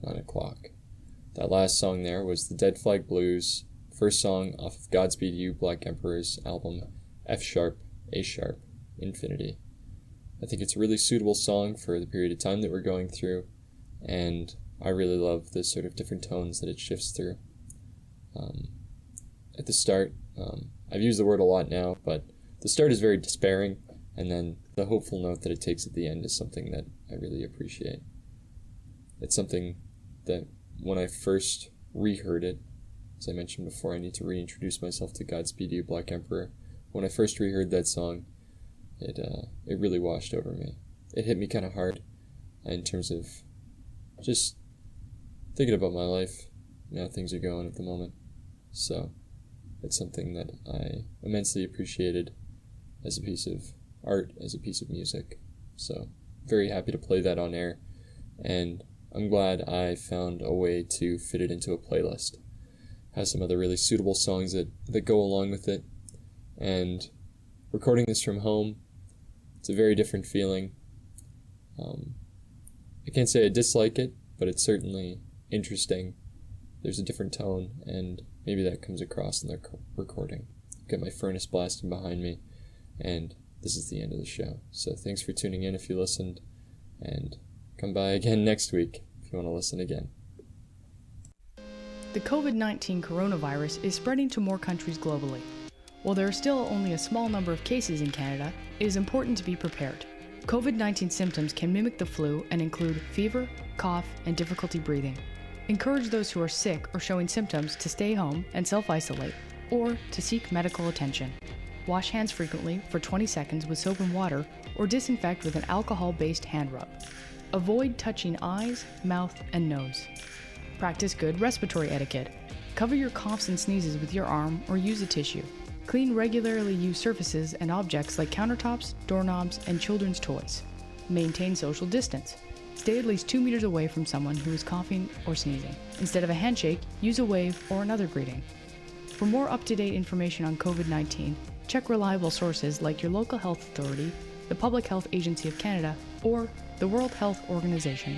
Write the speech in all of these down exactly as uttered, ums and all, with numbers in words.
nine o'clock. That last song there was the Dead Flag Blues, first song off of Godspeed You, Black Emperor's album F Sharp, A Sharp, Infinity. I think it's a really suitable song for the period of time that we're going through, and I really love the sort of different tones that it shifts through. Um, at the start, um, I've used the word a lot now, but the start is very despairing, and then the hopeful note that it takes at the end is something that I really appreciate. It's something that when I first reheard it, as I mentioned before, I need to reintroduce myself to Godspeed You, Black Emperor. When I first reheard that song, it uh, it really washed over me. It hit me kind of hard in terms of just thinking about my life and how things are going at the moment. So it's something that I immensely appreciated as a piece of art, as a piece of music. So very happy to play that on air, and I'm glad I found a way to fit it into a playlist. Has some other really suitable songs that, that go along with it, and recording this from home, it's a very different feeling. Um, I can't say I dislike it, but it's certainly interesting. There's a different tone, and maybe that comes across in the recording. I've got my furnace blasting behind me, and this is the end of the show. So thanks for tuning in if you listened, and come by again next week if you want to listen again. The covid nineteen coronavirus is spreading to more countries globally. While there are still only a small number of cases in Canada, it is important to be prepared. covid nineteen symptoms can mimic the flu and include fever, cough, and difficulty breathing. Encourage those who are sick or showing symptoms to stay home and self-isolate, or to seek medical attention. Wash hands frequently for twenty seconds with soap and water, or disinfect with an alcohol-based hand rub. Avoid touching eyes, mouth, and nose. Practice good respiratory etiquette. Cover your coughs and sneezes with your arm or use a tissue. Clean regularly used surfaces and objects like countertops, doorknobs, and children's toys. Maintain social distance. Stay at least two meters away from someone who is coughing or sneezing. Instead of a handshake, use a wave or another greeting. For more up-to-date information on covid nineteen, check reliable sources like your local health authority, the Public Health Agency of Canada, or the World Health Organization.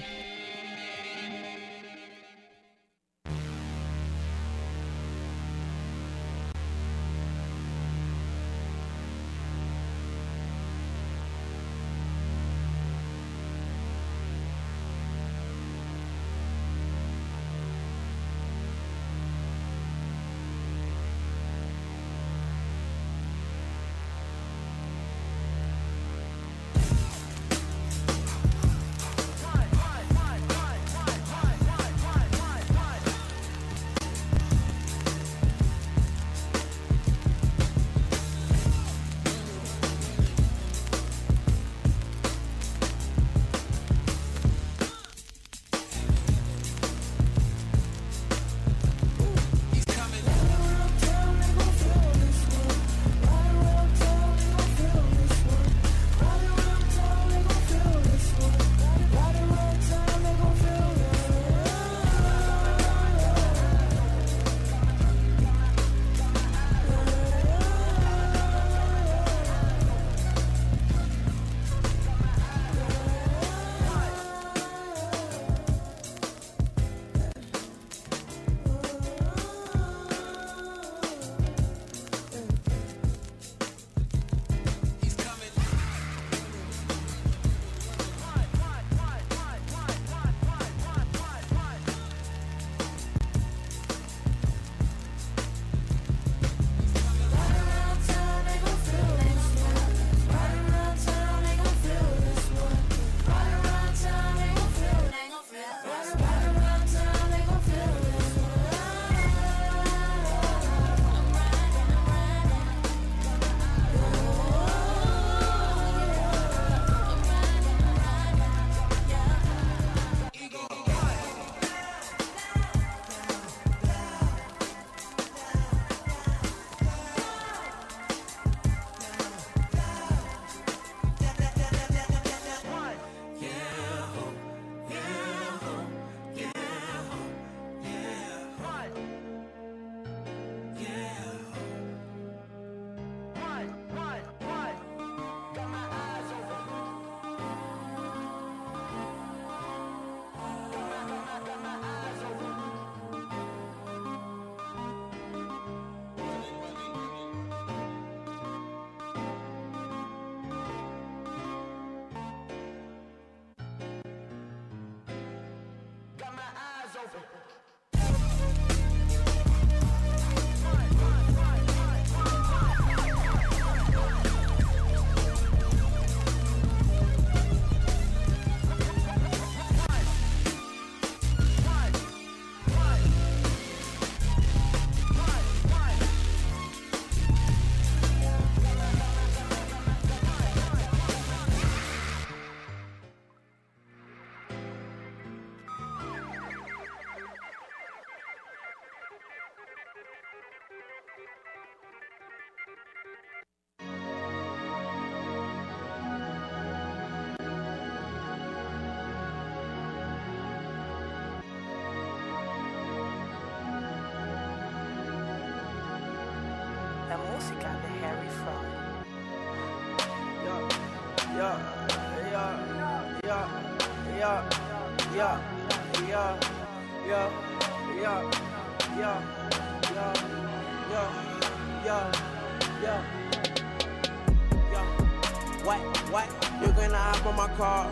She got the hairy front. Yeah, yeah, yeah, yeah, yeah, yeah, yeah, yeah, yeah, yeah, yeah, yeah, yeah, yeah, yeah. What, what? You gonna hop on my car?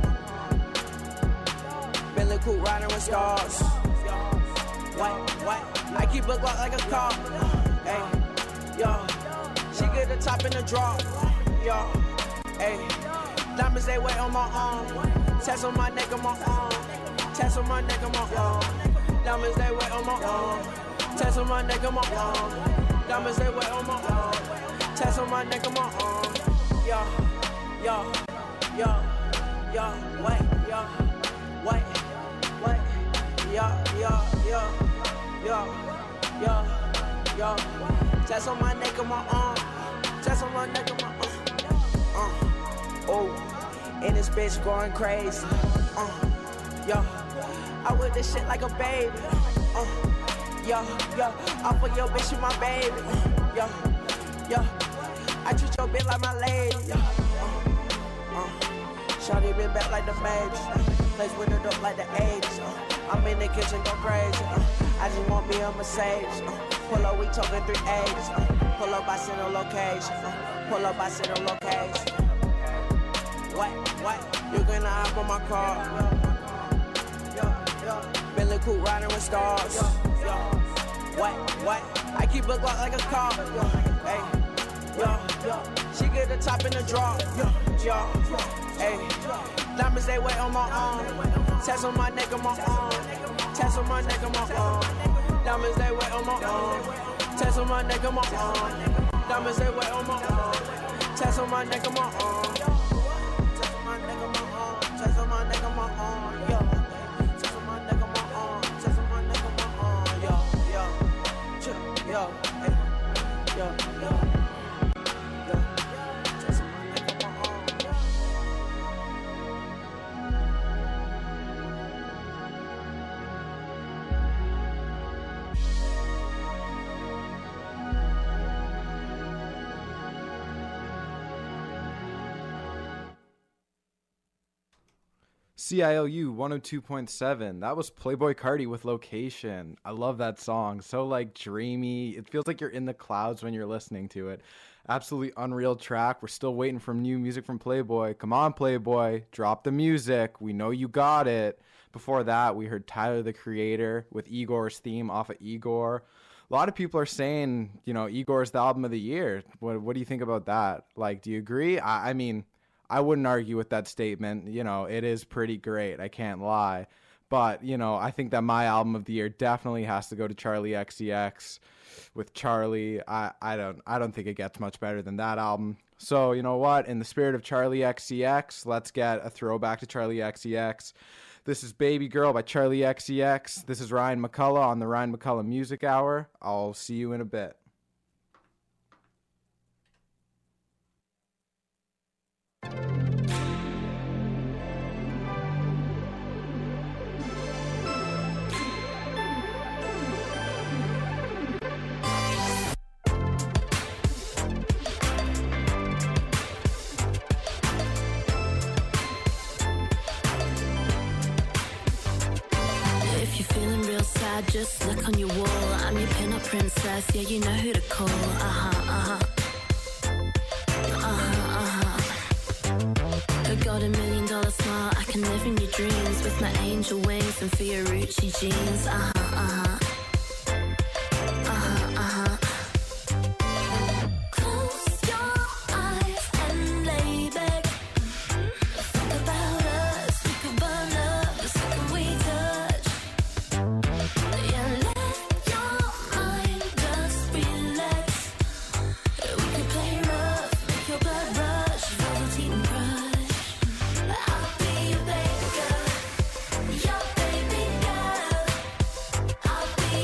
Bentley coupe riding with stars. What, what? I keep a Glock like a car. Hey, yo. She get the top in the draw. Yo, hey. Diamonds they wet on my arm. Tats on my neck on my arm. Tats on my neck on my arm. Diamonds they wet on my arm. Tats on my neck on my arm. Diamonds they wet on my arm. Tats on my neck on my arm. Yo, yo, yo, yo, wait, yo, wait, wait, yo, yo, yo, yo, yo, yo. Tats on my neck on my arm. Tats on my neck on my arm. Uh, oh, and this bitch going crazy. Uh, yo, I with this shit like a baby. Uh, yo, yo, I fuck your bitch, you my baby. Uh, yo, yo, I treat your bitch like my lady. Uh, uh, Shawty been back like the babies. Uh, Place with the dope like the eighties. Uh, I'm in the kitchen, go crazy. Uh, I just want me a Mercedes. Uh, pull up, we talking three eighties. Uh, pull up, I send a location. Uh, pull up, I send a location. What, what? You gonna hop on my car? Bentley coupe riding with stars. What, what? I keep a Glock like a car. Hey, yo, she get the top in the draw. Yo, hey, diamonds they wet on my arm. Tats on my neck on my arm. Tats on my neck on my arm. Diamonds they wet on my arm. Tats on my neck on my arm. Diamonds they wet on my arm. Tats on my neck on my arm. Tats on my neck on my arm, yo. Tats on my neck on my arm. Tats on my neck on my arm, yo, yo, yo, hey, yo, yo, yo. Tats on my neck on my arm. C I L U one oh two point seven. That was Playboy Carti with Location. I love that song. So like dreamy. It feels like you're in the clouds when you're listening to it. Absolutely unreal track. We're still waiting for new music from Playboy. Come on, Playboy. Drop the music. We know you got it. Before that, we heard Tyler, the Creator, with Igor's theme off of Igor. A lot of people are saying, you know, Igor's the album of the year. What, what do you think about that? Like, do you agree? I, I mean... I wouldn't argue with that statement. You know, it is pretty great. I can't lie. But, you know, I think that my album of the year definitely has to go to Charli X C X with Charli. I, I don't I don't think it gets much better than that album. So, you know what? In the spirit of Charli X C X, let's get a throwback to Charli X C X. This is Baby Girl by Charli X C X. This is Ryan McCullough on the Ryan McCullough Music Hour. I'll see you in a bit. Just look on your wall. I'm your pin-up princess. Yeah, you know who to call. Uh-huh, uh-huh. Uh-huh, uh-huh. I got a million dollar smile. I can live in your dreams with my angel wings and Fiorucci jeans. Uh-huh, uh-huh. Uh-huh, uh-huh. Close your eyes and lay back. Think about us. We could burn up the second we touch. I'll be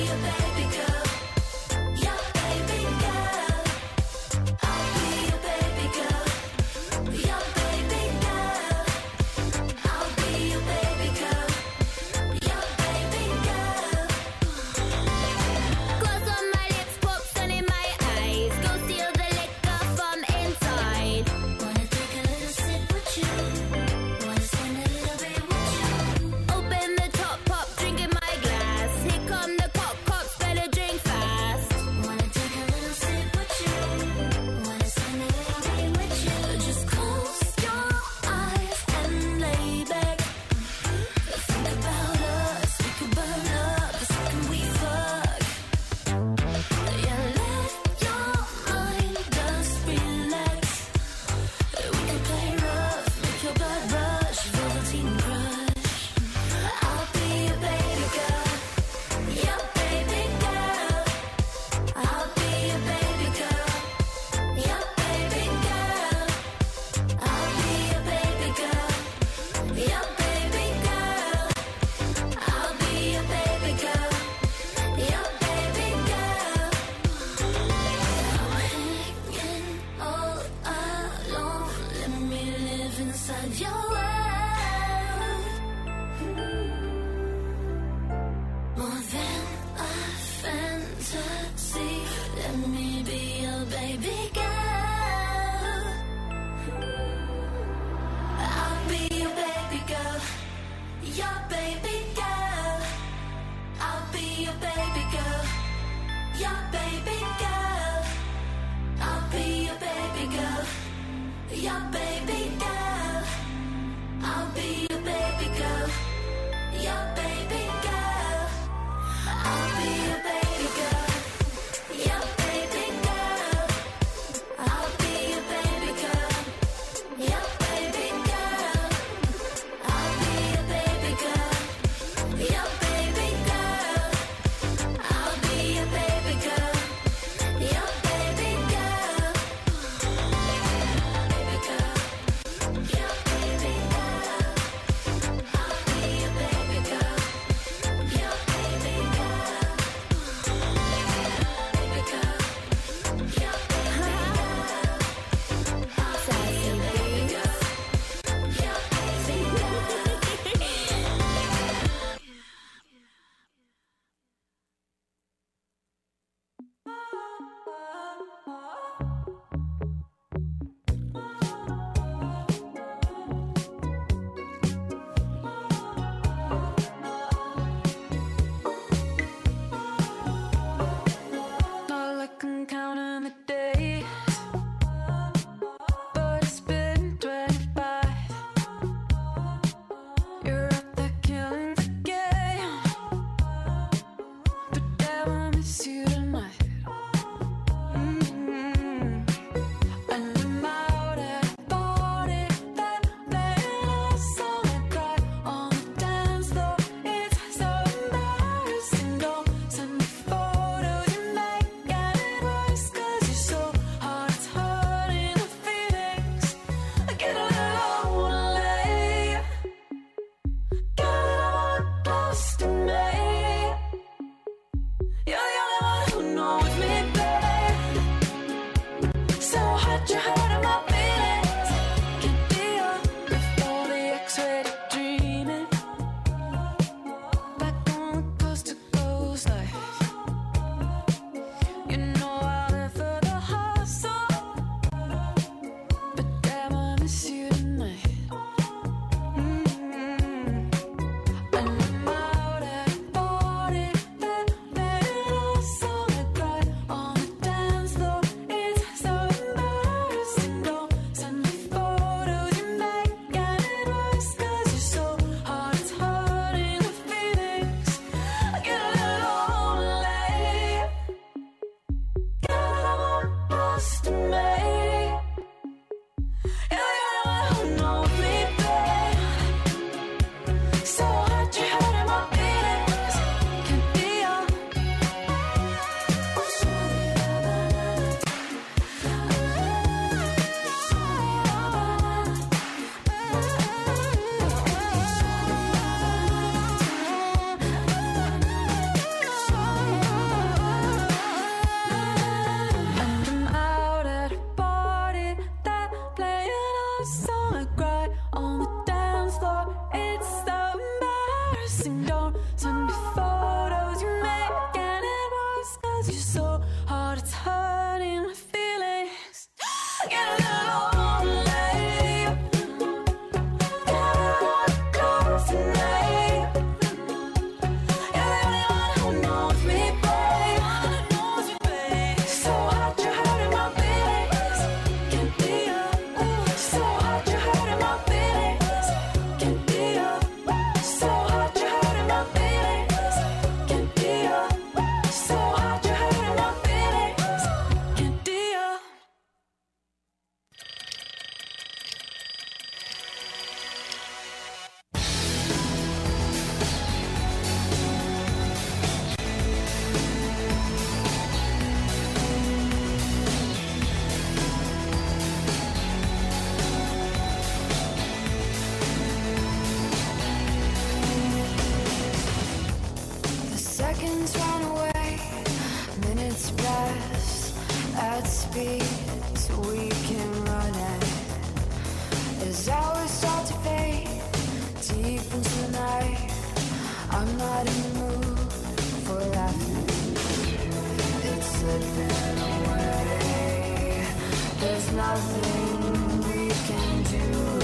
Seconds run away, minutes pass at speed, so we can run it. As hours start to fade deep into the night, I'm not in the mood for laughing. It's slipping away. There's nothing we can do.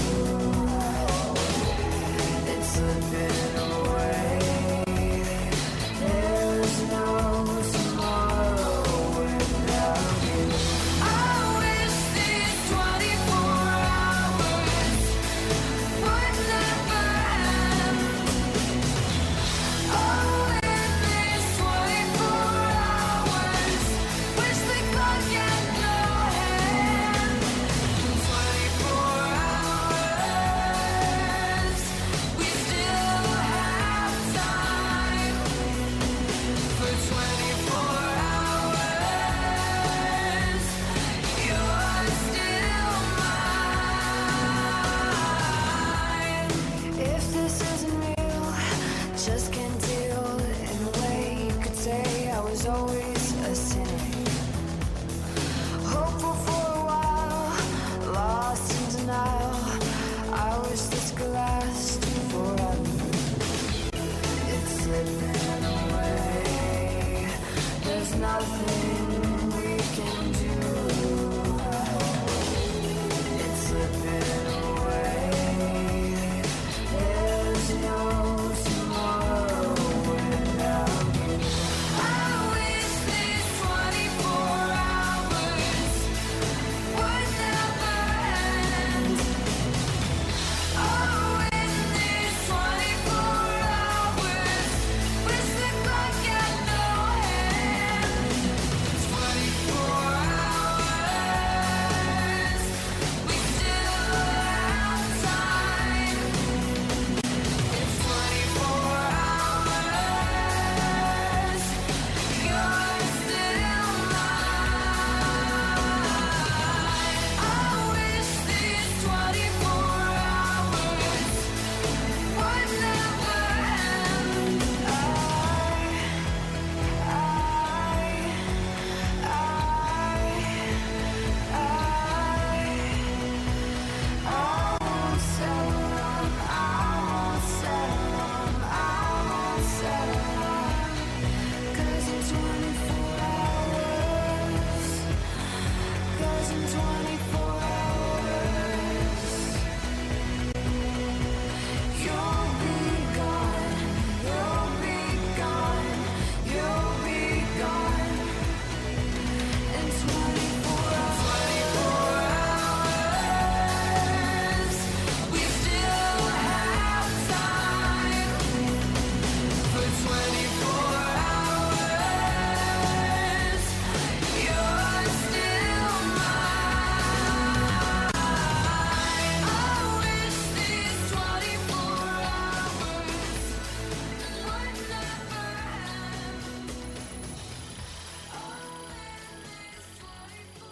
It's slipping away. There's no tomorrow without you. I wish these twenty-four hours would never end. Oh, in these twenty-four hours, wish the clock had no hand. twenty-four hours, we still have time. For twenty-four hours, you're still mine. If this isn't real, just can't deal. In a way, you could say I was always a cynic. Hopeful for a while, lost in denial. I wish this could last forever. It's slipping away. There's nothing we can do. It's slipping away. There's no tomorrow without you. I wish these twenty-four hours would never end. Oh, in these twenty-four hours, wish the clock had no hand. twenty-four hours, we still have time. It's twenty-four hours, you're still mine. I wish these twenty-four hours would never end. I, I, I, I won't settle, I won't settle, I won't settle. 'Cause in twenty-four hours, 'cause in twenty-four hours, you'll be gone, you'll be gone, you'll be gone. In twenty-four hours, we still have time. For twenty-four hours, you're still mine. I wish these twenty-four hours would never end. Oh, in these twenty-four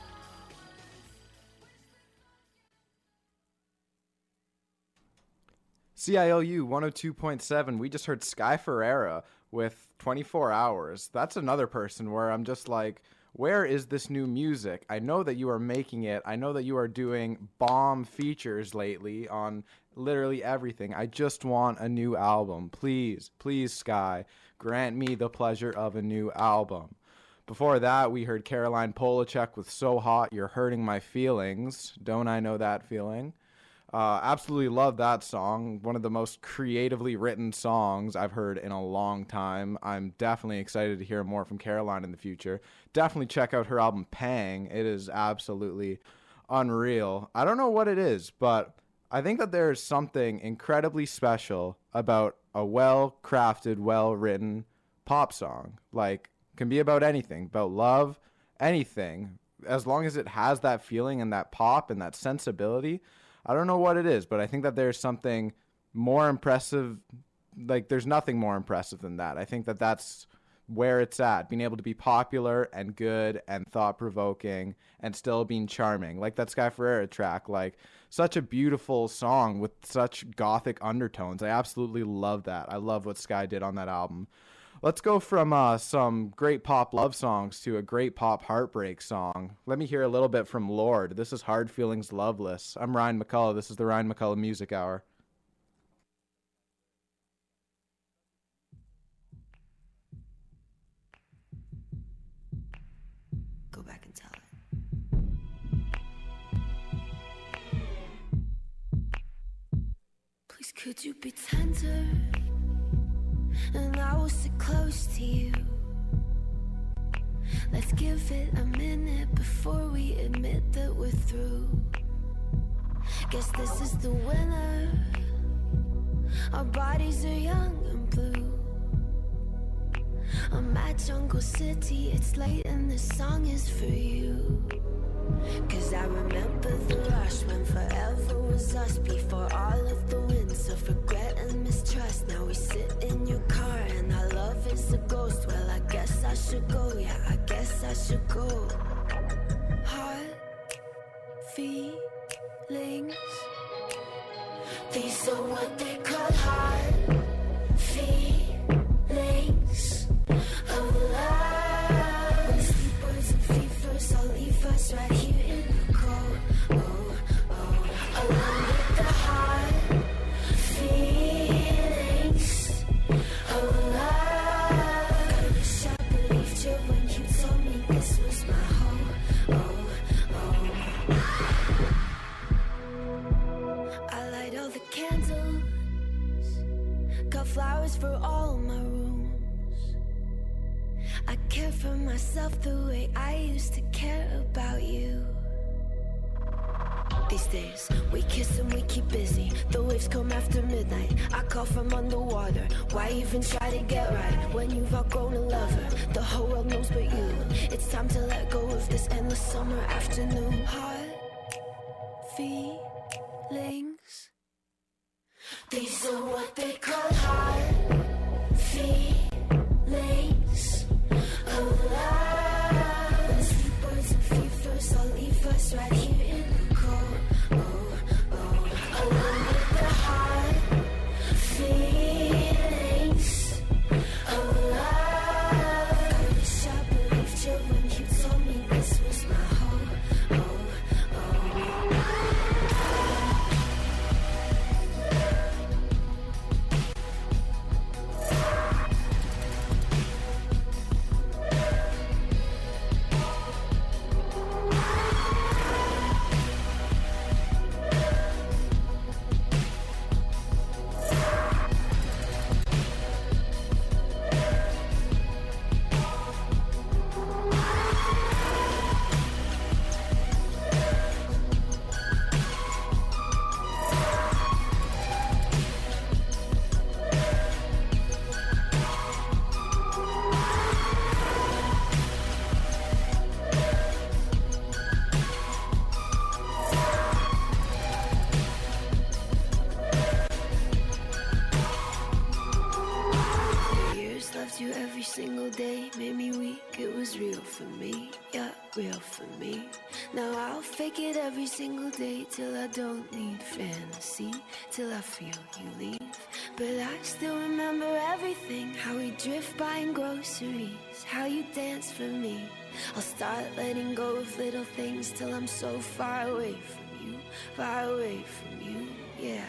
C I L U one oh two point seven. We just heard Sky Ferreira with twenty-four hours. That's another person where I'm just like, where is this new music? I know that you are making it. I know that you are doing bomb features lately on literally everything. I just want a new album. Please, please, Sky, grant me the pleasure of a new album. Before that, we heard Caroline Polachek with So Hot, You're Hurting My Feelings. Don't I know that feeling? Uh, absolutely love that song. One of the most creatively written songs I've heard in a long time. I'm definitely excited to hear more from Caroline in the future. Definitely check out her album Pang. It is absolutely unreal. I don't know what it is, but I think that there is something incredibly special about a well-crafted, well-written pop song. Like, can be about anything, about love, anything. As long as it has that feeling and that pop and that sensibility, I don't know what it is, but I think that there's something more impressive. Like, there's nothing more impressive than that. I think that that's where it's at, being able to be popular and good and thought-provoking and still being charming. Like that Sky Ferreira track, like such a beautiful song with such gothic undertones. I absolutely love that. I love what Sky did on that album. Let's go from uh, some great pop love songs to a great pop heartbreak song. Let me hear a little bit from Lorde. This is Hard Feelings Loveless. I'm Ryan McCullough. This is the Ryan McCullough Music Hour. Go back and tell it. Please, could you be tender? And I will sit close to you. Let's give it a minute before we admit that we're through. Guess this is the winner. Our bodies are young and blue. I'm at Jungle City, it's late and this song is for you. Cause I remember the rush when forever was us. Before all of the winds of regret and mistrust. Now we sit in your car and our love is a ghost. Well, I guess I should go, yeah, I guess I should go. Heart, feelings, these are what they call heart, feelings of love. When sleepers and fevers all leave us right here in the cold. Oh, oh, along with the heart, feelings of love. I wish I believed you when you told me this was my home. Oh, oh. I light all the candles, got flowers for all my rooms. I care for myself the way I used to care about you. These days, we kiss and we keep busy. The waves come after midnight. I call from underwater. Why even try to get right when you've outgrown a lover? The whole world knows but you. It's time to let go of this endless summer afternoon. Heart, feelings, these are what they call heart, feelings of love. When sleepers and fevers all leave us right here in the cold. Oh, oh, along with the heart, feelings of love. I wish I believed you when you told me this was my home. Oh, oh. You every single day made me weak. It was real for me, yeah, real for me. Now I'll fake it every single day till I don't need fantasy, till I feel you leave. But I still remember everything, how we drift buying groceries, how you dance for me. I'll start letting go of little things till I'm so far away from you, far away from you, yeah.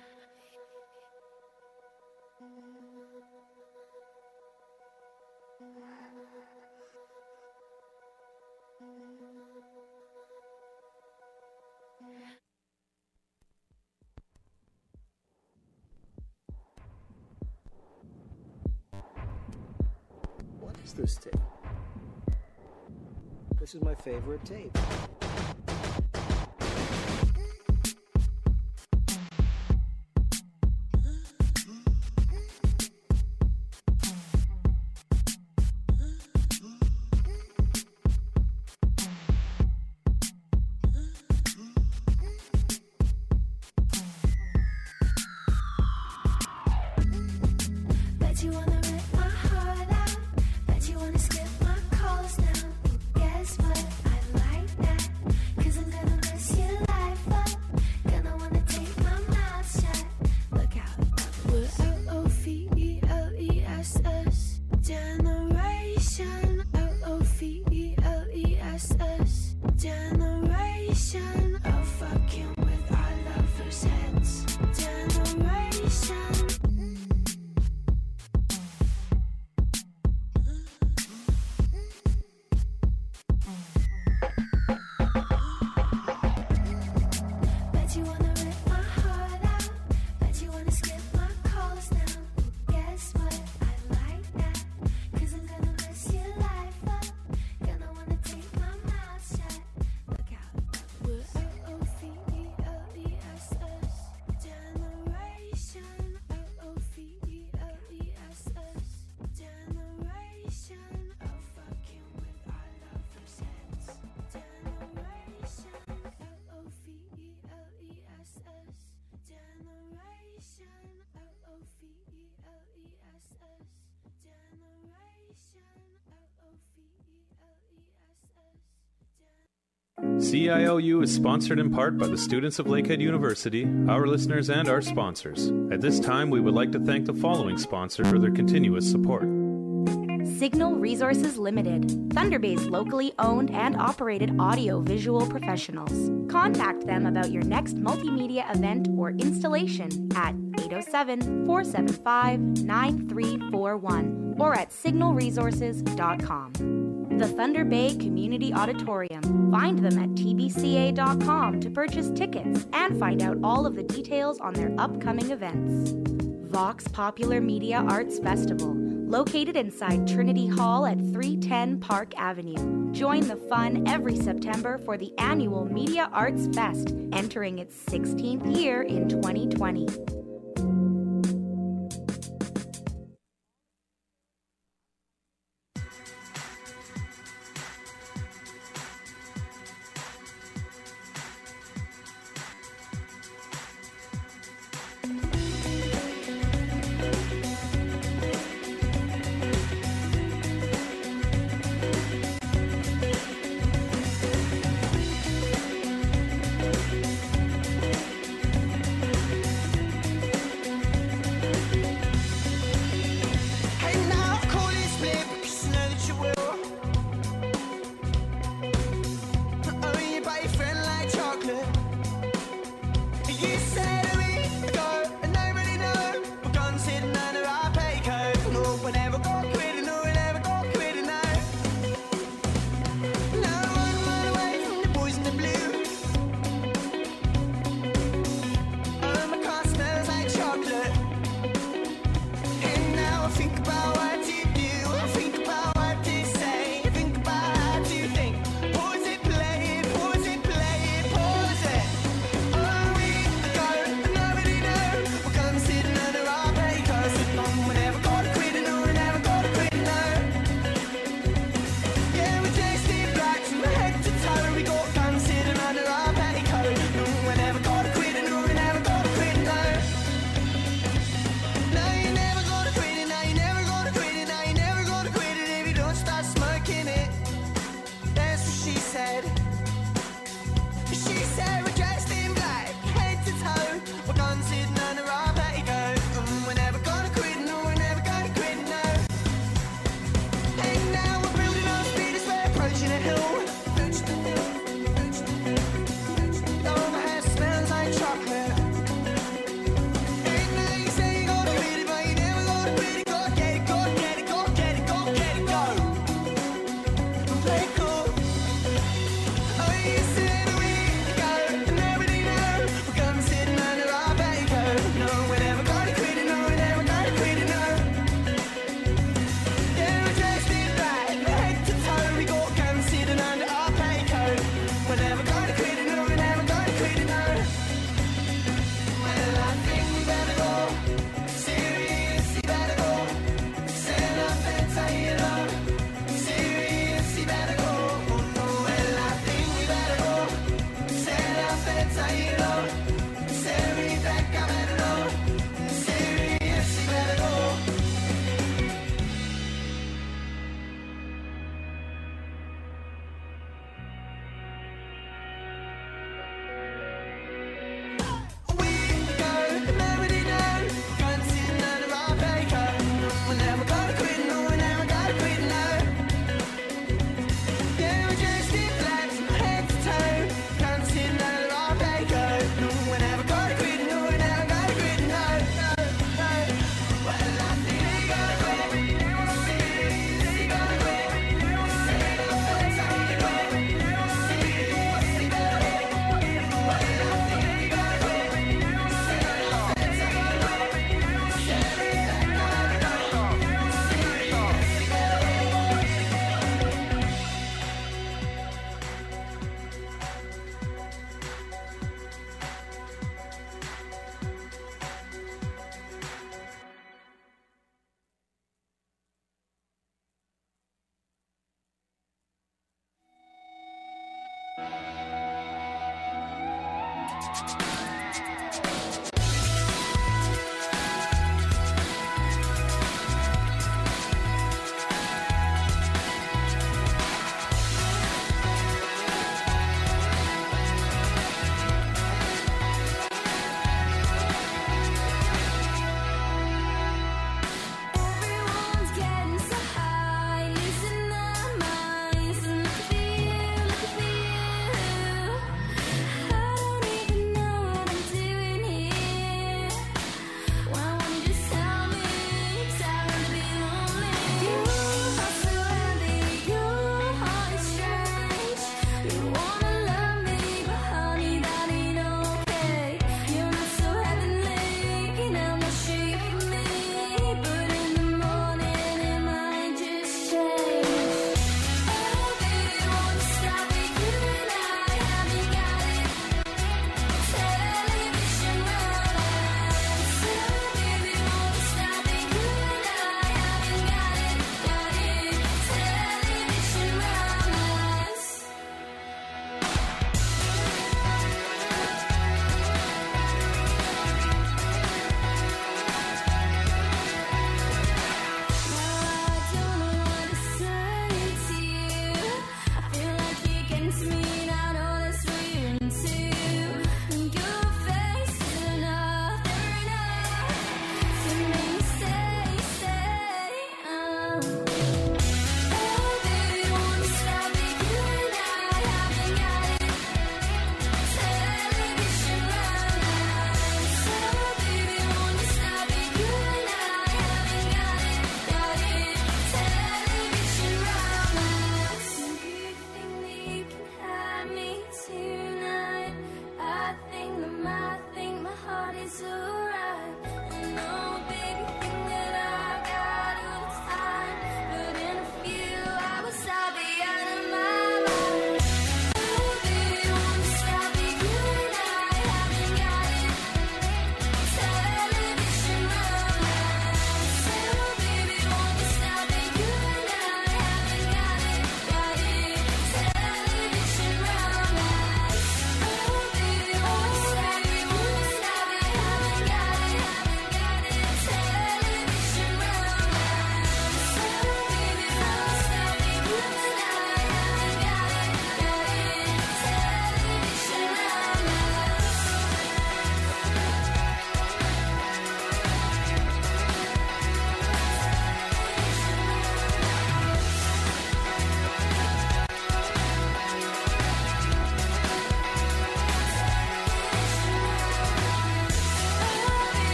What is this tape? This is my favorite tape. Bet you wanna rip my heart out. Bet you wanna skip my calls now. Guess what? I like that. C I O U is sponsored in part by the students of Lakehead University, our listeners, and our sponsors. At this time, we would like to thank the following sponsor for their continuous support. Signal Resources Limited, Thunder Bay's locally owned and operated audio-visual professionals. Contact them about your next multimedia event or installation at eight oh seven, four seven five, nine three four one or at signal resources dot com. The Thunder Bay Community Auditorium. Find them at T B C A dot com to purchase tickets and find out all of the details on their upcoming events. Vox Popular Media Arts Festival, located inside Trinity Hall at three ten Park Avenue. Join the fun every September for the annual Media Arts Fest, entering its sixteenth year in twenty twenty.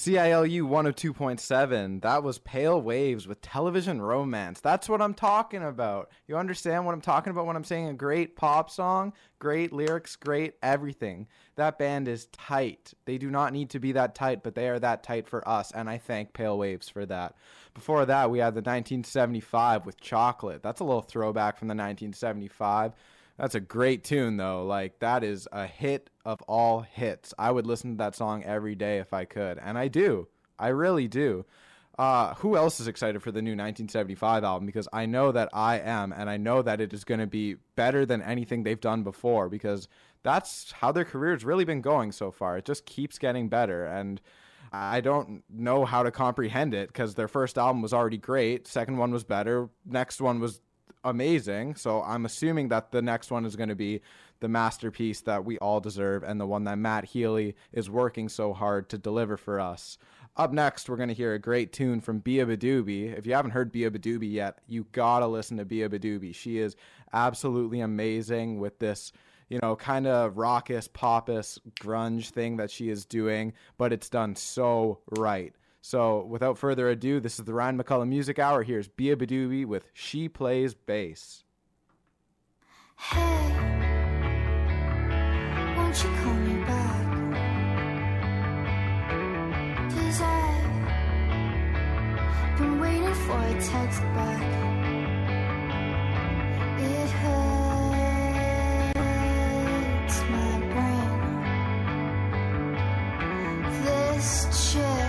C I L U one oh two point seven. That was Pale Waves with Television Romance. That's what I'm talking about. You understand what I'm talking about when I'm saying a great pop song? Great lyrics, great everything. That band is tight. They do not need to be that tight, but they are that tight for us, and I thank Pale Waves for that. Before that, we had the nineteen seventy-five with Chocolate. That's a little throwback from the nineteen seventy-five. That's a great tune, though. Like, that is a hit of all hits. I would listen to that song every day if I could, and I do. I really do. Uh, who else is excited for the new nineteen seventy-five album? Because I know that I am, and I know that it is going to be better than anything they've done before, because that's how their career's really been going so far. It just keeps getting better, and I don't know how to comprehend it, because their first album was already great, second one was better, next one was amazing, so I'm assuming that the next one is going to be the masterpiece that we all deserve and the one that Matt Healy is working so hard to deliver for us. Up next, we're going to hear a great tune from Bia Badoobie. If you haven't heard Bia Badoobie yet, you gotta listen to Bia Badoobie. She is absolutely amazing with this, you know, kind of raucous, poppous grunge thing that she is doing, but it's done so right. So, without further ado, this is the Ryan McCullough Music Hour. Here's Bia Badoobie with She Plays Bass. Hey, won't you call me back? 'Cause I've been waiting for a text back. It hurts my brain. This chick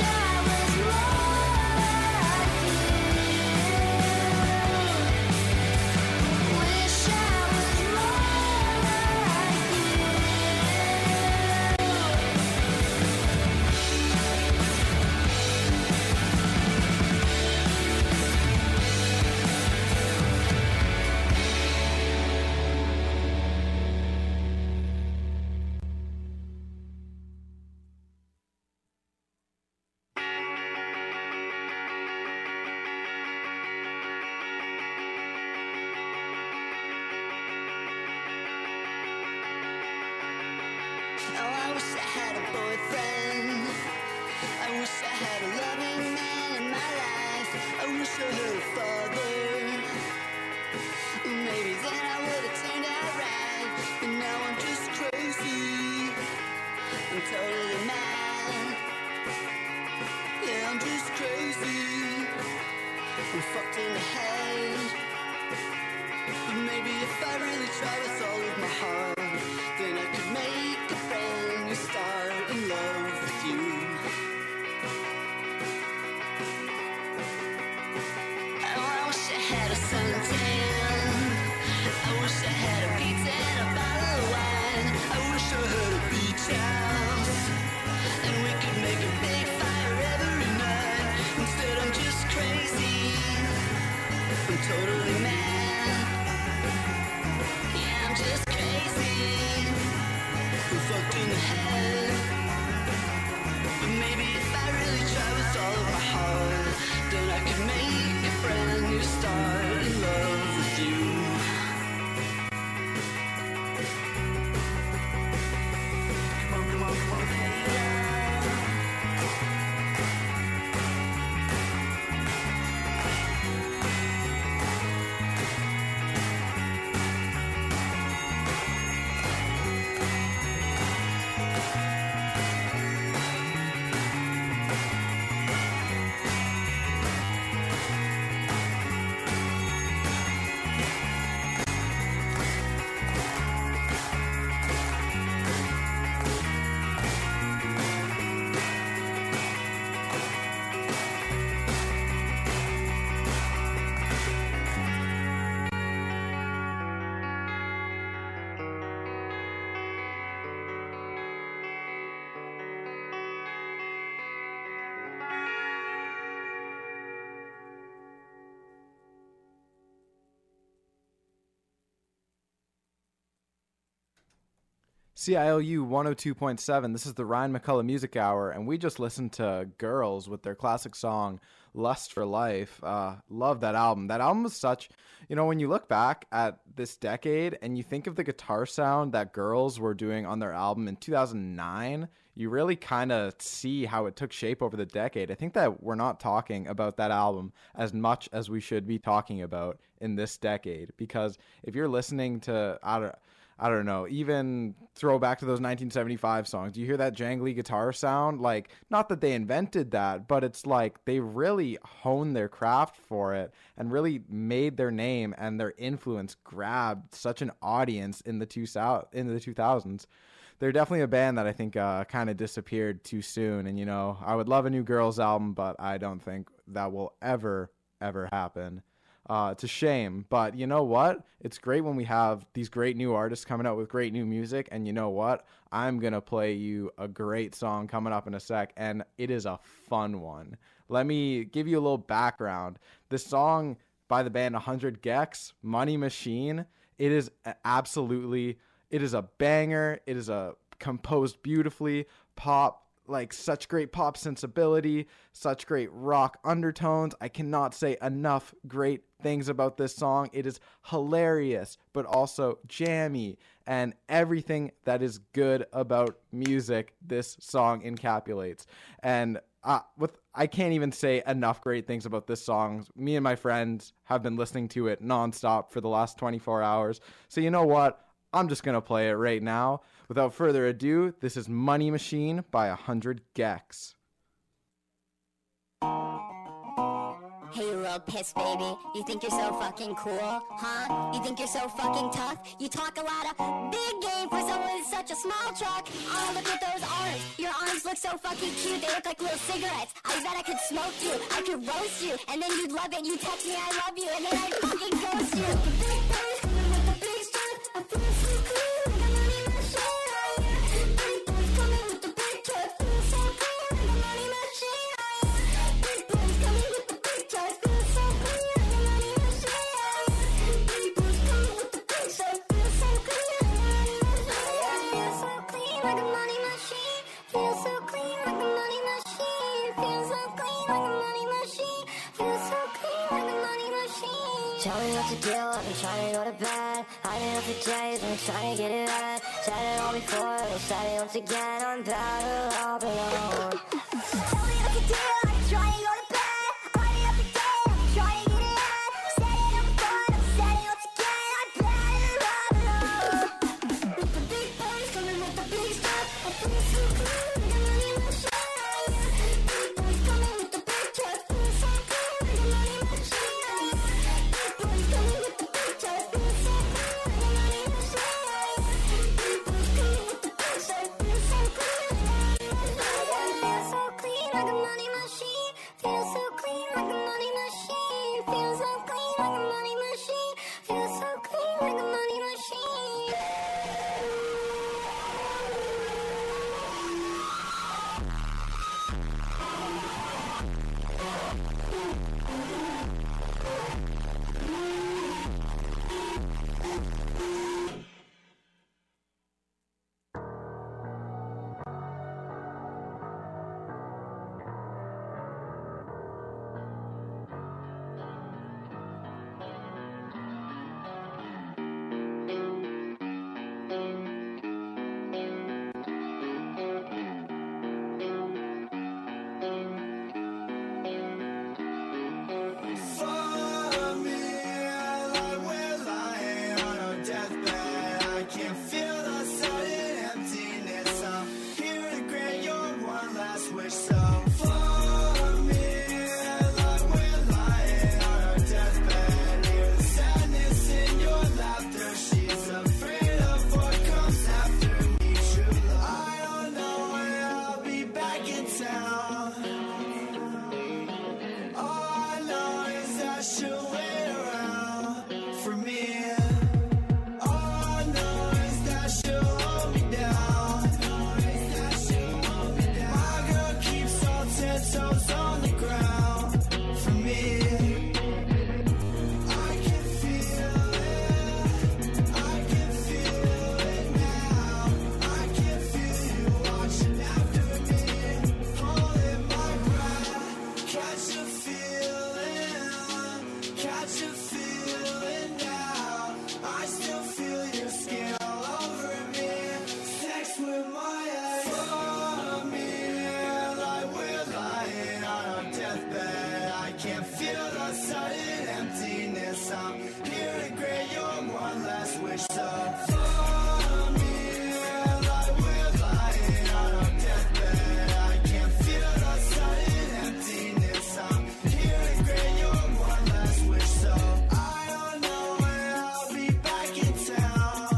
I Oh, I wish I had a boyfriend. I wish I had a loving man in my life. I wish I had a father. Maybe then I would have turned out right. But now I'm just crazy. I'm totally mad. Yeah, I'm just crazy. I'm fucked in the head. But maybe if I really try with all of my heart, then I could make a brand new start in love with you. Oh, I wish I had a suntan. I wish I had a pizza and a bottle of wine. I wish I had a beach house, and we could make a big fire every night. Instead I'm just crazy. I'm totally mad. Yeah, I'm just crazy. I'm fucked in the head. But maybe if I really try with all of my heart, then I could make a brand new start in love with you. Come on, come on, come on, hey, C I L U one oh two point seven, this is the Ryan McCullough Music Hour, and we just listened to Girls with their classic song, Lust for Life. Uh, love that album. That album was such, you know, when you look back at this decade and you think of the guitar sound that Girls were doing on their album in two thousand nine, you really kind of see how it took shape over the decade. I think that we're not talking about that album as much as we should be talking about in this decade, because if you're listening to, I don't I don't know, even throw back to those nineteen seventy-five songs. You hear that jangly guitar sound? Like, not that they invented that, but it's like they really honed their craft for it and really made their name and their influence grabbed such an audience in the two in the two thousands. They're definitely a band that I think uh, kind of disappeared too soon. And, you know, I would love a new Girls album, but I don't think that will ever, ever happen. Uh, it's a shame, but you know what? It's great when we have these great new artists coming out with great new music, and you know what? I'm going to play you a great song coming up in a sec, and it is a fun one. Let me give you a little background. This song by the band one hundred gecs, Money Machine, it is absolutely, it is a banger. It is a composed beautifully, pop, like such great pop sensibility, such great rock undertones. I cannot say enough great things about this song. It is hilarious, but also jammy, and everything that is good about music, this song encapsulates. And uh, with I can't even say enough great things about this song. Me and my friends have been listening to it nonstop for the last twenty-four hours. So you know what? I'm just going to play it right now. Without further ado, this is Money Machine by one hundred gecs. Hey, you little piss baby, you think you're so fucking cool, huh? You think you're so fucking tough? You talk a lot of big game for someone with such a small truck. Oh, look at those arms. Your arms look so fucking cute. They look like little cigarettes. I bet I could smoke you. I could roast you. And then you'd love it. You text me I love you. And then I'd fucking ghost you. Big boys coming with the big stuff. I feel so cool. Like a money machine. Oh, yeah. Big boys coming with the big truck. Feel so cool. Like a money machine. Oh, yeah. Big boys coming with the big truck. Feel so cool. Like a money machine. Oh, yeah. Big boys coming with the big truck. Feel so cool. Like a money machine. Feel so clean like a money machine. Feel so clean like a money machine. Feel so clean like a money machine. Feel so clean like a money machine. Tell me what to do, I've been trying to go to bed. I didn't know for days, I'm trying to get it right. Said it all before, I said it once again. I'm better off alone. Tell me what to do, I've been trying to go to bed. I didn't know for days, I'm trying to get it right. Said it all before, I said it once again. I'm better off alone. With the big boys coming with the big stuff, I feel so good, like I'm running my shine. Big boys coming with the big truck, feel so good, like I'm running my shine. Big boys coming with the big truck, feel so good, like I'm running my shine. Big boys coming with the big truck, feel so good, like I'm running my shine. Feel so clean like a money machine. Feel so clean like a money machine. Feel so clean like a money machine. Feel so clean like a money machine. For me, like we're lying on our deathbed. I can't feel the sudden emptiness. I'm here to grant your one last wish. So for me, like we're lying on our deathbed. Hear the sadness in your laughter. She's afraid of what comes after me. True love. I don't know when I'll be back in town. All I know is that she'll wait around for me. All I know is that she'll hold me down. My girl keeps all ten toes on the ground for me. I can feel it. I can feel it now. I can feel you watching after me, holding my breath. Catch a feeling, catch a feeling now. I still feel your skin all over me. Sex with my ex. For me, like we're lying on our deathbed. I can't feel the sudden emptiness. I'm here to grant your one last wish. So for me, like we're lying on our deathbed. I can't feel the sudden emptiness. I'm here to grant your one last wish. So I don't know when I'll be back in town.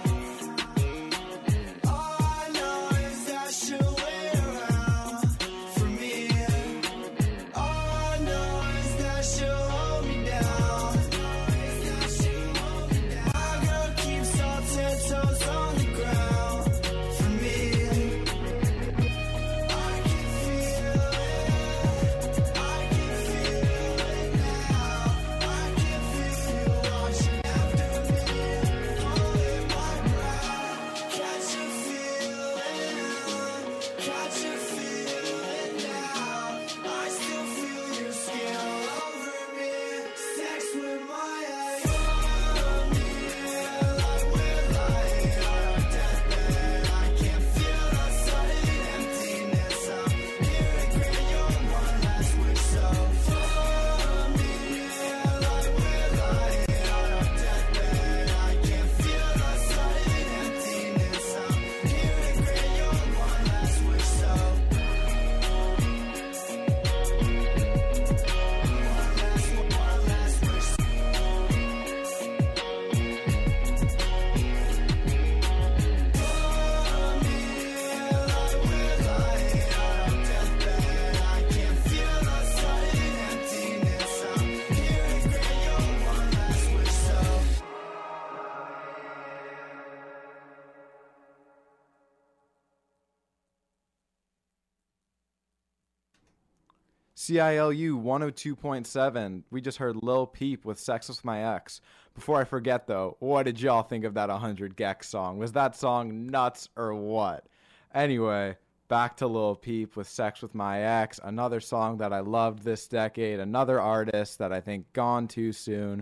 All I know is that she'll wait around for me. All I know is that she'll hold me down. My girl keeps all ten toes on the ground for me. I can feel it. I can feel it now. I can feel you watching after me, holding my breath. Catch a feeling, catch a feeling now. I still feel your skin all over me. Sex with my ex. For me, like we're lying on our deathbed. I can't feel the sudden emptiness. I'm here to grant your one last wish. So for me, like we're lying on our deathbed. I can't feel the sudden emptiness. I'm here to grant your one last wish. So one last, one last wish. For me, like we're lying on our deathbed. I can't feel the sudden emptiness. I'm here to grant your one last wish. So C I L U one oh two point seven. We just heard Lil Peep with Sex With My Ex. Before I forget, though, what did y'all think of that one hundred Gex song? Was that song nuts or what? Anyway, back to Lil Peep with Sex With My Ex, another song that I loved this decade, another artist that I think gone too soon.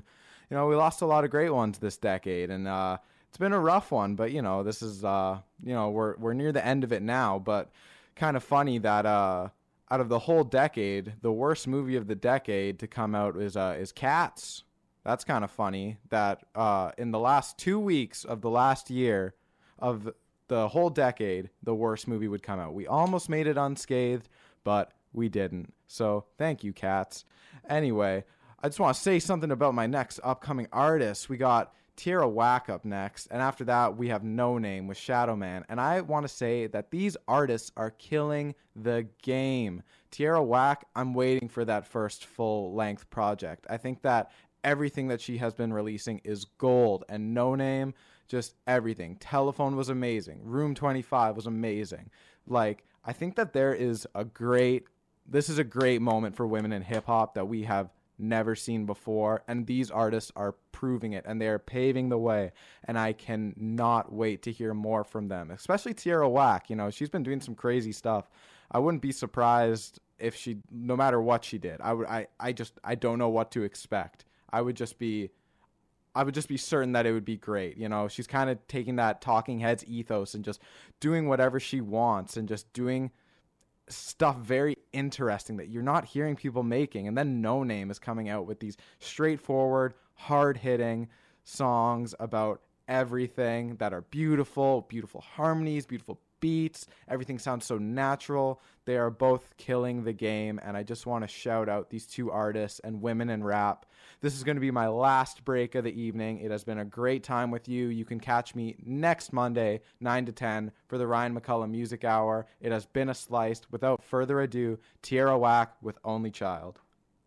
you know, we lost a lot of great ones this decade, and uh, it's been a rough one. But you know, this is uh, you know, we're we're near the end of it now. But kind of funny that uh, out of the whole decade, the worst movie of the decade to come out is uh, is Cats. That's kind of funny that uh, in the last two weeks of the last year of the whole decade, the worst movie would come out. We almost made it unscathed, but we didn't. So thank you, Cats. Anyway, I just want to say something about my next upcoming artist. We got Tierra Whack up next, and after that, we have No Name with Shadow Man. And I want to say that these artists are killing the game. Tierra Whack, I'm waiting for that first full-length project. I think that everything that she has been releasing is gold, and No Name, just everything. Telephone was amazing. Room twenty-five was amazing. Like, I think that there is a great, this is a great moment for women in hip-hop that we have never seen before, and these artists are proving it, and they are paving the way, and I cannot wait to hear more from them, especially Tierra Whack. You know, she's been doing some crazy stuff. I wouldn't be surprised if she, no matter what she did, I would, I, I just, I don't know what to expect. I would just be, I would just be certain that it would be great. You know, she's kind of taking that Talking Heads ethos and just doing whatever she wants and just doing stuff very interesting that you're not hearing people making. And then No Name is coming out with these straightforward, hard-hitting songs about everything that are beautiful, beautiful harmonies, beautiful beats. Everything sounds so natural. They are both killing the game, and I just want to shout out these two artists and women in rap. This is going to be my last break of the evening. It has been a great time with you. You can catch me next Monday, nine to ten, for the Ryan McCullum Music Hour. It has been a slice. Without further ado, Tierra Whack with Only Child.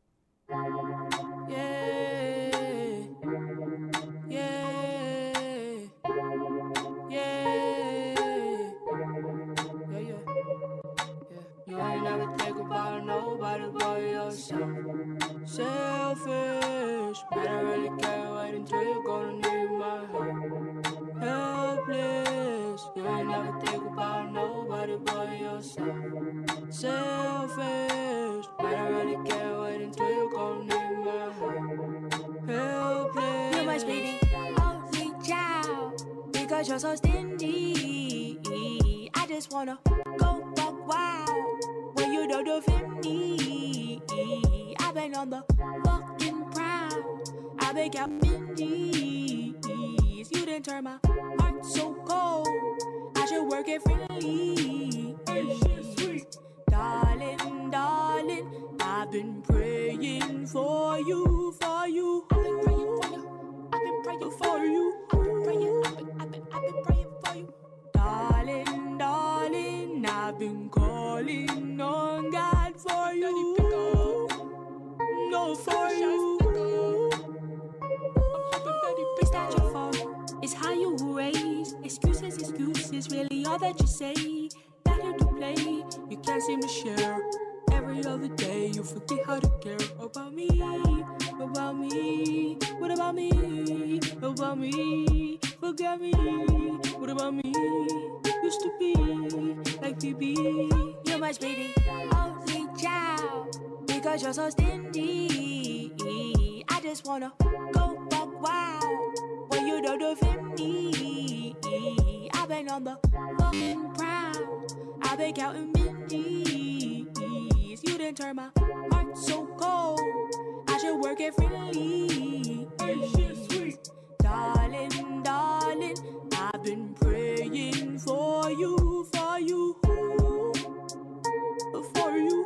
Yeah, yeah, yeah, yeah, yeah. You ain't never think about nobody but yourself. Selfish, but I really can't wait until you're gonna need my help. Helpless, you ain't never think about nobody but yourself. Selfish, but I really can't wait until you're gonna need my help. Helpless, you must be the only child because you're so stingy. I just wanna go buck wild when you don't defend me. I've been on the fucking prowl. I've been counting these. You didn't turn my heart so cold. I should work it freely. Darling, darling, I've been praying for you, for you. I've been praying for you. I've been praying for you. I've been praying, I've been, I've been, I've been praying for you. Darling, darling, I've been calling on God for you. No, for you. It's not your fault. It's how you raise. Excuses, excuses, really all that you say. That you to play. You can't seem to share. Every other day you forget how to care about me. About me. What about me? About me. Forget me. What about me? Used to be like B B. You must be the only child because you're so stingy. I just wanna go buck wild when you don't defend me. I've been on the fucking prowl. I've been counting minties. You didn't turn my heart so cold. I should work it freely. Darling, darling, I've been praying for you, for you, for you.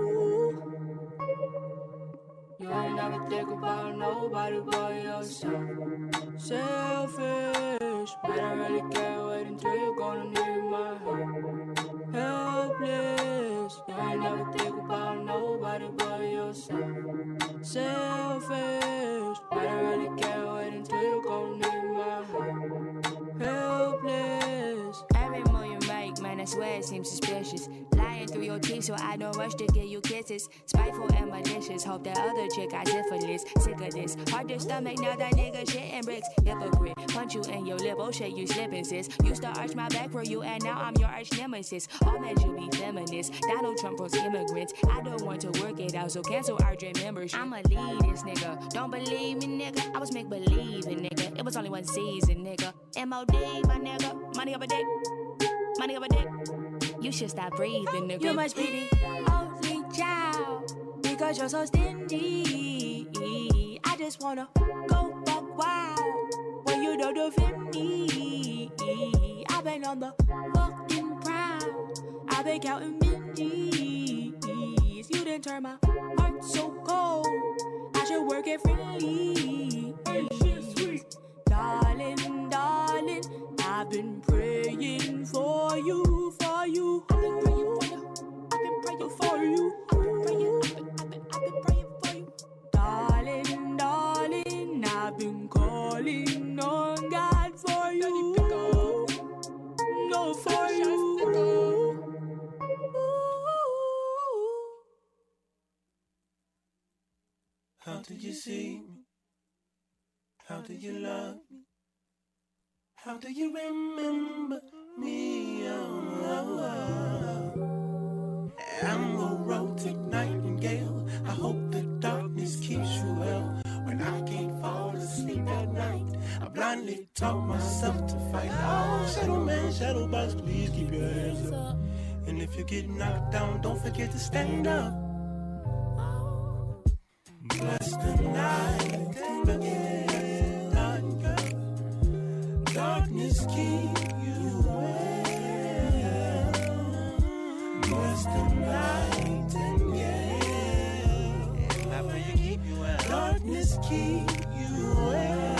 You ain't never think about nobody but yourself. Selfish, but I really can't wait until you're gonna need my help. Helpless, you ain't never think about nobody but yourself. Selfish, but I really can't wait until you're gonna need my help. Helpless. Every move you make, man, I swear it seems suspicious. Lying through your teeth so I don't rush to give you kisses. Spiteful and malicious, hope that other chick got syphilis. Sick of this, hard to stomach now that nigga shitting bricks. Hypocrite, want you in your lip, oh shit, you slipping, sis. Used to arch my back for you, and now I'm your arch nemesis. All men should be feminists. Donald Trump wants immigrants. I don't want to work it out, so cancel our dream membership. I'ma lead this nigga. Don't believe me, nigga. I was make believe in nigga. It was only one season, nigga. M O D, my nigga. Money over dick. Money over dick. You should stop breathing, nigga. You must be the only child because you're so stingy. I just wanna go buck wild when you don't defend me. I've been on the fucking prowl. I've been counting minties. You didn't turn my heart so cold. I should work it freely. Darling, darling, I've been praying for you, for you. I've been praying for you. I've been praying for you. I've been praying, I've been, I've been, I've been praying for you. Darling, darling, I've been calling on God for you. No, for you. How did you see me? How do you love me? How do you remember me? Oh, oh, oh. I'm a romantic nightingale. I hope the darkness keeps you well. When I can't fall asleep at night, I blindly taught myself to fight. Oh, shadow man, shadow box, please keep your hands up. And if you get knocked down, don't forget to stand up. Bless the night and again. Darkness keep you well. Bless the night and yeah. And I pray you keep you well. Darkness keep you well.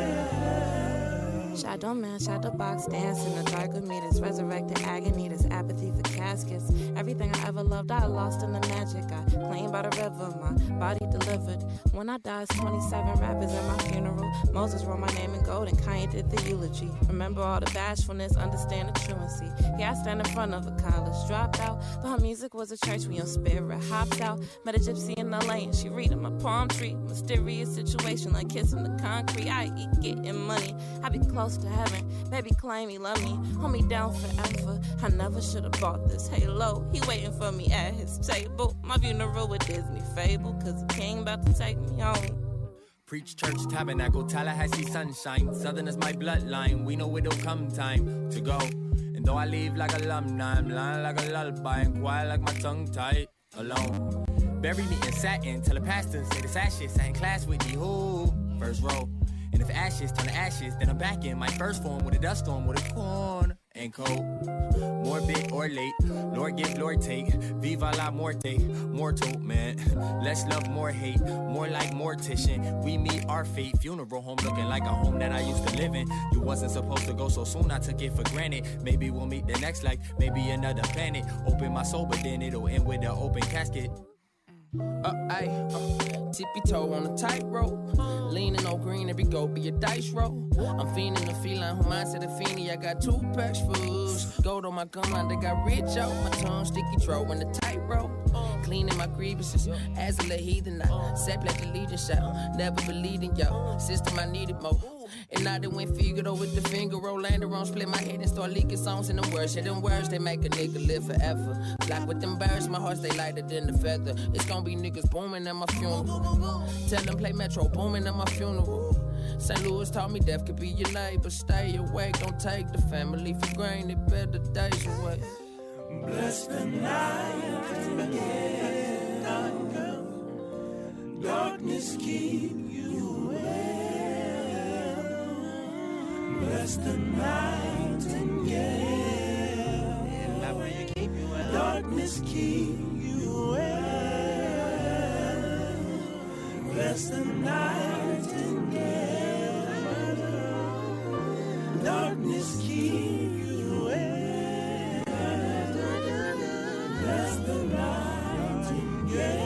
Shadow man, shadow box, dance in the dark with me. This resurrected agony, this apathy for caskets. Everything I ever loved, I lost in the magic. I claimed by the river, my body delivered. When I died, twenty-seven rappers at my funeral. Moses wrote my name in gold and Kanye did the eulogy. Remember all the bashfulness, understand the truancy. Yeah, I stand in front of a college dropout. Thought music was a church, we on spirit hopped out. Met a gypsy in L A and she reading my palm tree. Mysterious situation like kissing the concrete. I eat getting money, I be close to heaven. Baby claim he love me, hold me down forever. I never should have bought this halo. He waiting for me at his table. My funeral with Disney fable, cause the king about to take me home. Preach church, tabernacle, Tallahassee sunshine. Southern is my bloodline, we know it'll come time to go. And though I leave like alumni, I'm lying like a lullaby and quiet like my tongue tied alone. Bury me in satin, tell the pastor, say this ashes, I in class with you, who? First row. And if ashes turn to ashes, then I'm back in my first form with a dust storm, with a corn and cold. Morbid or late, Lord give, Lord take. Viva la muerte, mortal, man. Less love, more hate, more like mortician. We meet our fate, funeral home looking like a home that I used to live in. You wasn't supposed to go so soon, I took it for granted. Maybe we'll meet the next life, maybe another planet. Open my soul, but then it'll end with an open casket. Uh, ayy, uh, tippy toe on a tightrope. Leaning on green, every go be a dice roll. I'm fiending the feline, who mindset a fiendie. I got two packs fools. Gold on my gun line, they got rich out. My tongue sticky throat in the tightrope. Cleaning my grievances, as a heathen. I sat like the legion shout. Never believed in y'all. System, I needed more. And I done went Figaro with the finger roll, lander on, split my head and start leaking songs in them words. Shit, them words, they make a nigga live forever. Like with them birds, my heart stay lighter than the feather. It's gonna be niggas booming at my funeral. Tell them play Metro, booming at my funeral. Saint Louis taught me death could be your neighbor. Stay awake, don't take the family for granted. Better days away. Bless the night and again. Darkness keep you well. Bless the night and yeah. Darkness keep you well. Bless the night and yeah. Darkness keep you well. Bless the night and yeah.